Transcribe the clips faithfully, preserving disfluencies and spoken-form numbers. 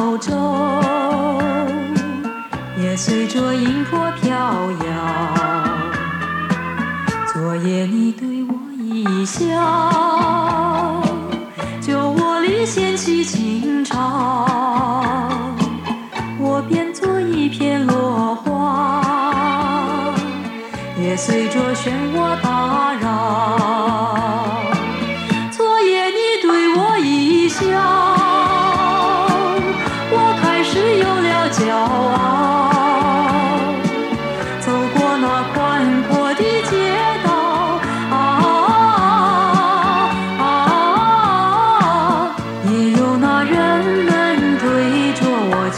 小舟，也随着音波飘摇。昨夜你对我一笑，酒窝里掀起清潮，我变作一片落花，也随着漩涡打扰。昨夜你对我一笑，我开始有了骄傲，走过那宽阔的街道，啊啊啊，也有那人们对着我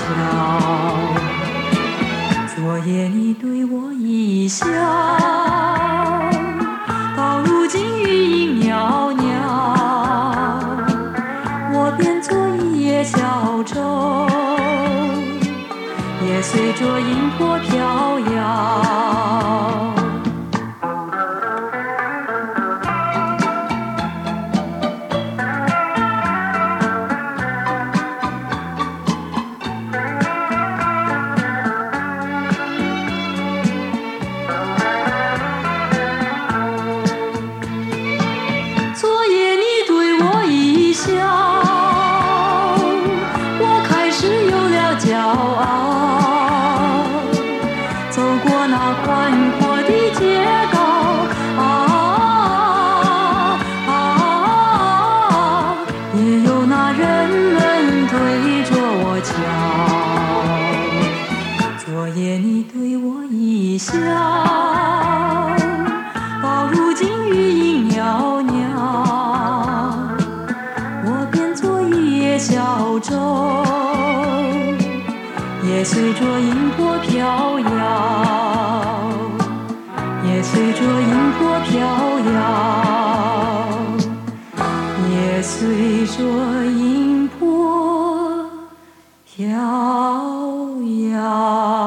瞧。昨夜你对我一笑，到如今余音袅袅，我变作一叶小舟，也随着音波飘摇。昨夜你对我一笑，我开始有了骄傲，走过那宽阔的街道，啊啊啊，也有那人们对着我瞧。昨夜你对我一笑，到如今余音袅袅，我变作一叶小舟，也随着音波飘摇，也随着音波飘摇，也随着音波飘摇。